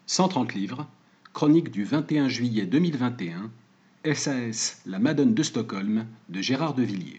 130 livres, chronique du 21 juillet 2021, SAS La Madone de Stockholm de Gérard de Villiers.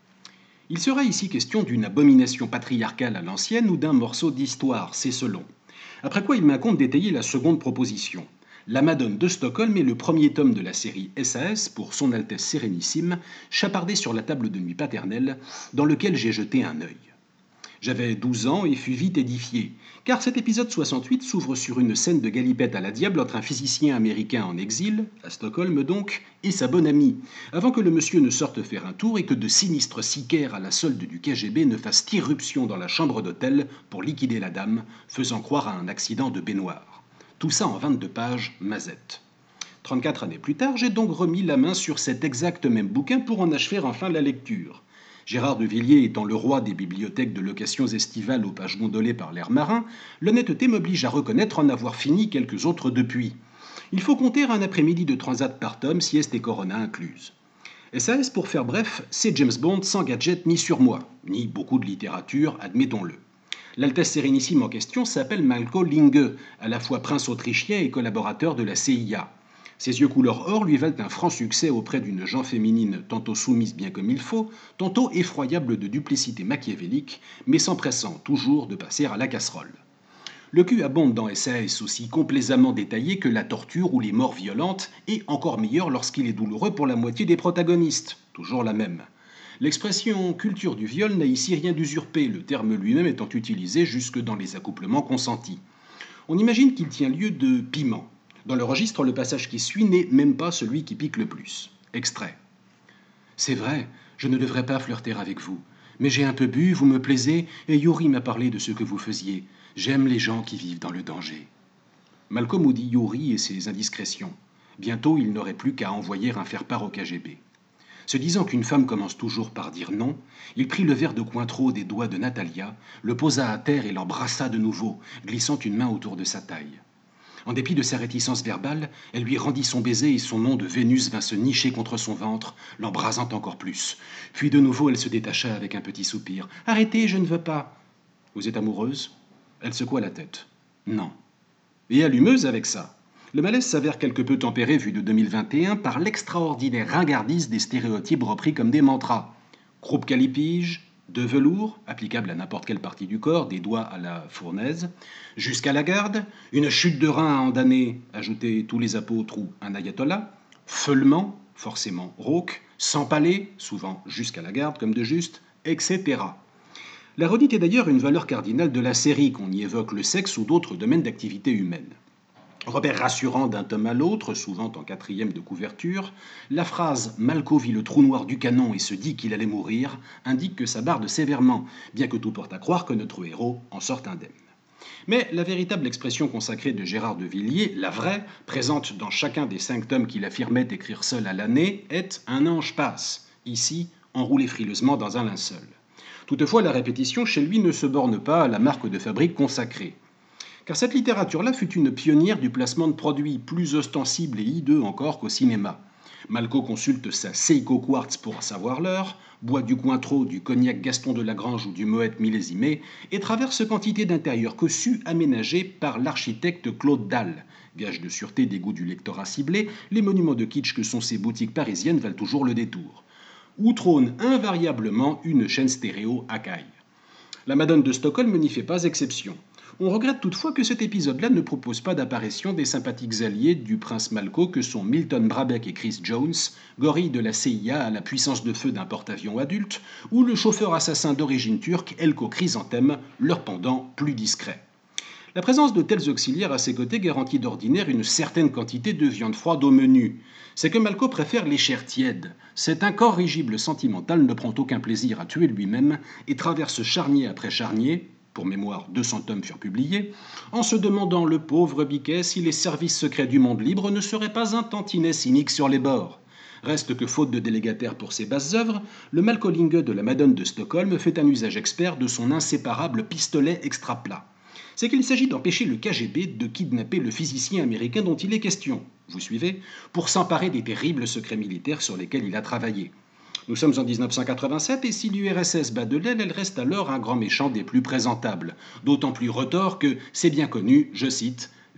Il sera ici question d'une abomination patriarcale à l'ancienne ou d'un morceau d'histoire, c'est selon. Après quoi il m'incombe d'étayer la seconde proposition. La Madone de Stockholm est le premier tome de la série SAS pour Son Altesse Sérénissime, chapardé sur la table de nuit paternelle, dans lequel j'ai jeté un œil. J'avais 12 ans et fus vite édifié, car cet épisode 68 s'ouvre sur une scène de galipette à la diable entre un physicien américain en exil, à Stockholm donc, et sa bonne amie, avant que le monsieur ne sorte faire un tour et que de sinistres sicaires à la solde du KGB ne fassent irruption dans la chambre d'hôtel pour liquider la dame, faisant croire à un accident de baignoire. Tout ça en 22 pages, mazette. 34 années plus tard, j'ai donc remis la main sur cet exact même bouquin pour en achever enfin la lecture. Gérard de Villiers étant le roi des bibliothèques de locations estivales aux pages gondolées par l'air marin, l'honnêteté m'oblige à reconnaître en avoir fini quelques autres depuis. Il faut compter un après-midi de transat par tome, sieste et corona incluses. SAS, pour faire bref, c'est James Bond sans gadget ni surmoi, ni beaucoup de littérature, admettons-le. L'Altesse Sérénissime en question s'appelle Malko Linge, à la fois prince autrichien et collaborateur de la CIA. Ses yeux couleur or lui valent un franc succès auprès d'une gent féminine tantôt soumise bien comme il faut, tantôt effroyable de duplicité machiavélique, mais s'empressant toujours de passer à la casserole. Le cul abonde dans SAS aussi complaisamment détaillé que la torture ou les morts violentes, et encore meilleur lorsqu'il est douloureux pour la moitié des protagonistes, toujours la même. L'expression culture du viol n'a ici rien d'usurpé, le terme lui-même étant utilisé jusque dans les accouplements consentis. On imagine qu'il tient lieu de piment. Dans le registre, le passage qui suit n'est même pas celui qui pique le plus. Extrait. C'est vrai, je ne devrais pas flirter avec vous. Mais j'ai un peu bu, vous me plaisez, et Yuri m'a parlé de ce que vous faisiez. J'aime les gens qui vivent dans le danger. Malcolm maudit Yuri et ses indiscrétions. Bientôt, il n'aurait plus qu'à envoyer un faire-part au KGB. Se disant qu'une femme commence toujours par dire non, il prit le verre de Cointreau des doigts de Natalia, le posa à terre et l'embrassa de nouveau, glissant une main autour de sa taille. En dépit de sa réticence verbale, elle lui rendit son baiser et son nom de Vénus vint se nicher contre son ventre, l'embrasant encore plus. Puis de nouveau elle se détacha avec un petit soupir. « Arrêtez, je ne veux pas. »« Vous êtes amoureuse ?» Elle secoua la tête. « Non. » Et allumeuse avec ça. Le malaise s'avère quelque peu tempéré, vu de 2021, par l'extraordinaire ringardise des stéréotypes repris comme des mantras. Croupe calipige, de velours, applicable à n'importe quelle partie du corps, des doigts à la fournaise, jusqu'à la garde, une chute de rein à en damner, ajouter tous les apôtres ou un ayatollah, feulement, forcément rauque, sans palais, souvent jusqu'à la garde comme de juste, etc. La redite est d'ailleurs une valeur cardinale de la série, qu'on y évoque le sexe ou d'autres domaines d'activité humaine. Repère rassurant d'un tome à l'autre, souvent en quatrième de couverture, la phrase « Malko vit le trou noir du canon et se dit qu'il allait mourir » indique que ça barde sévèrement, bien que tout porte à croire que notre héros en sorte indemne. Mais la véritable expression consacrée de Gérard de Villiers, la vraie, présente dans chacun des 5 tomes qu'il affirmait écrire seul à l'année, est « un ange passe », ici enroulé frileusement dans un linceul. Toutefois, la répétition chez lui ne se borne pas à la marque de fabrique consacrée. Car cette littérature-là fut une pionnière du placement de produits, plus ostensible et hideux encore qu'au cinéma. Malko consulte sa Seiko Quartz pour savoir l'heure, boit du Cointreau, du cognac Gaston de Lagrange ou du Moët millésimé, et traverse quantité d'intérieurs cossus aménagés par l'architecte Claude Dalle. Gage de sûreté des goûts du lectorat ciblé, les monuments de kitsch que sont ces boutiques parisiennes valent toujours le détour. Où trône invariablement une chaîne stéréo Akai. La Madone de Stockholm n'y fait pas exception. On regrette toutefois que cet épisode-là ne propose pas d'apparition des sympathiques alliés du prince Malko que sont Milton Brabeck et Chris Jones, gorilles de la CIA à la puissance de feu d'un porte-avions adulte, ou le chauffeur assassin d'origine turque Elko Chrysanthème, leur pendant plus discret. La présence de tels auxiliaires à ses côtés garantit d'ordinaire une certaine quantité de viande froide au menu. C'est que Malko préfère les chairs tièdes. Cet incorrigible sentimental ne prend aucun plaisir à tuer lui-même et traverse charnier après charnier, pour mémoire 200 tomes furent publiés, en se demandant le pauvre biquet si les services secrets du monde libre ne seraient pas un tantinet cynique sur les bords. Reste que, faute de délégataire pour ses basses œuvres, le Malko Linge de la Madone de Stockholm fait un usage expert de son inséparable pistolet extra plat. C'est qu'il s'agit d'empêcher le KGB de kidnapper le physicien américain dont il est question, vous suivez, pour s'emparer des terribles secrets militaires sur lesquels il a travaillé. Nous sommes en 1987 et si l'URSS bat de l'aile, elle reste alors un grand méchant des plus présentables, d'autant plus retors que, c'est bien connu, je cite, «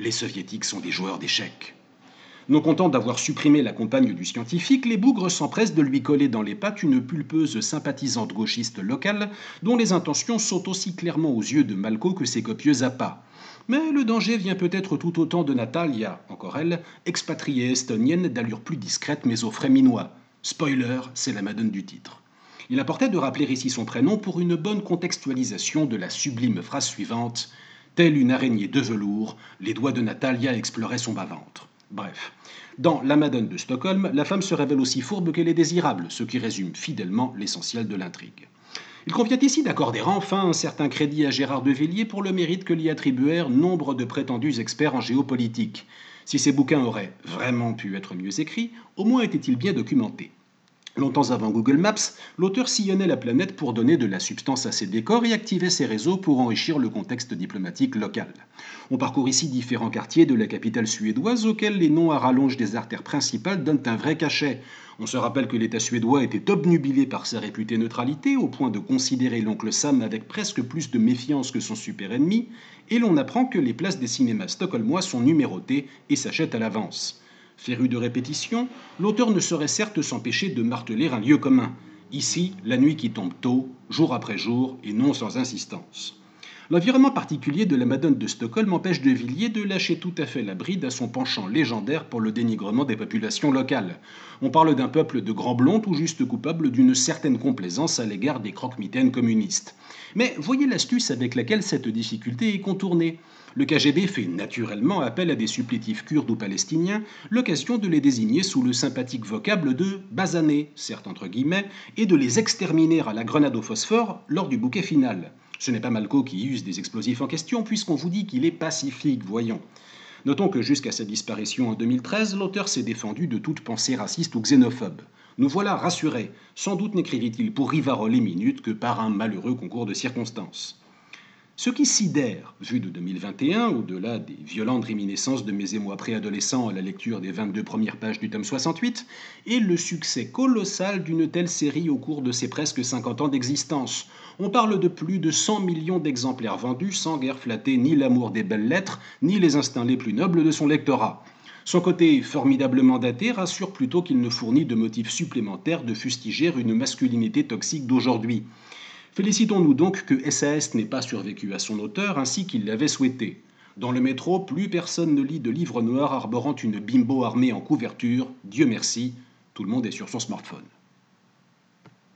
Les soviétiques sont des joueurs d'échecs. Non content d'avoir supprimé la compagne du scientifique, les bougres s'empressent de lui coller dans les pattes une pulpeuse sympathisante gauchiste locale, dont les intentions sont aussi clairement aux yeux de Malko que ses copieux appâts. Mais le danger vient peut-être tout autant de Natalia, encore elle, expatriée estonienne d'allure plus discrète mais au frais minois. Spoiler, c'est la madone du titre. Il importait de rappeler ici son prénom pour une bonne contextualisation de la sublime phrase suivante. Telle une araignée de velours, les doigts de Natalia exploraient son bas-ventre. Bref, dans La Madone de Stockholm, la femme se révèle aussi fourbe qu'elle est désirable, ce qui résume fidèlement l'essentiel de l'intrigue. Il convient ici d'accorder enfin un certain crédit à Gérard de Villiers pour le mérite que lui attribuèrent nombre de prétendus experts en géopolitique. Si ces bouquins auraient vraiment pu être mieux écrits, au moins étaient-ils bien documentés. Longtemps avant Google Maps, l'auteur sillonnait la planète pour donner de la substance à ses décors et activait ses réseaux pour enrichir le contexte diplomatique local. On parcourt ici différents quartiers de la capitale suédoise auxquels les noms à rallonge des artères principales donnent un vrai cachet. On se rappelle que l'État suédois était obnubilé par sa réputée neutralité au point de considérer l'oncle Sam avec presque plus de méfiance que son super ennemi, et l'on apprend que les places des cinémas stockholmois sont numérotées et s'achètent à l'avance. Féru de répétition, l'auteur ne saurait certes s'empêcher de marteler un lieu commun. Ici, la nuit qui tombe tôt, jour après jour, et non sans insistance. L'environnement particulier de la Madone de Stockholm empêche de Villiers de lâcher tout à fait la bride à son penchant légendaire pour le dénigrement des populations locales. On parle d'un peuple de grands blonds tout juste coupable d'une certaine complaisance à l'égard des croque-mitaines communistes. Mais voyez l'astuce avec laquelle cette difficulté est contournée. Le KGB fait naturellement appel à des supplétifs kurdes ou palestiniens, l'occasion de les désigner sous le sympathique vocable de basaner, certes entre guillemets, et de les exterminer à la grenade au phosphore lors du bouquet final. Ce n'est pas Malko qui use des explosifs en question, puisqu'on vous dit qu'il est pacifique, voyons. Notons que jusqu'à sa disparition en 2013, l'auteur s'est défendu de toute pensée raciste ou xénophobe. Nous voilà rassurés. Sans doute n'écrivit-il pour Rivarol et Minute que par un malheureux concours de circonstances. Ce qui sidère, vu de 2021, au-delà des violentes réminiscences de mes émois préadolescents à la lecture des 22 premières pages du tome 68, est le succès colossal d'une telle série au cours de ses presque 50 ans d'existence. On parle de plus de 100 millions d'exemplaires vendus sans guère flatter ni l'amour des belles lettres, ni les instincts les plus nobles de son lectorat. Son côté formidablement daté rassure plutôt qu'il ne fournit de motifs supplémentaires de fustiger une masculinité toxique d'aujourd'hui. Félicitons-nous donc que SAS n'ait pas survécu à son auteur ainsi qu'il l'avait souhaité. Dans le métro, plus personne ne lit de livres noirs arborant une bimbo armée en couverture. Dieu merci, tout le monde est sur son smartphone.